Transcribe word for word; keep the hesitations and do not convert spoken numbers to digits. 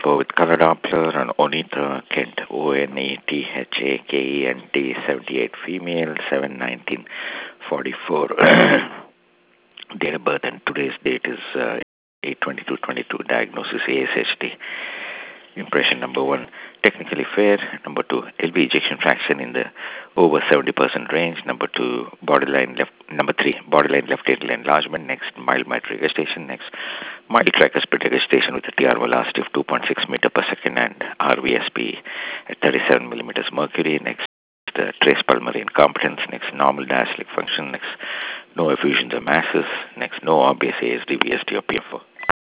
four with color Doppler and Onita Kent, O N E T H A K E N T, seventy-eight, female, seven nineteen forty-four. Date of birth and today's date is uh, eight twenty-two twenty-two. Diagnosis A S H D. Impression number one, technically fair. Number two, L V ejection fraction in the over seventy percent range. Number two, borderline left. Number three, borderline left atrial enlargement. Next, mild mitral regurgitation. Next, mild tricuspid regurgitation with a T R velocity of two point six meter per second and R V S P at thirty-seven millimeters mercury. Next, uh, trace pulmonary incompetence. Next, normal diastolic function. Next, no effusions or masses. Next, no obvious A S D, V S D, or P F O.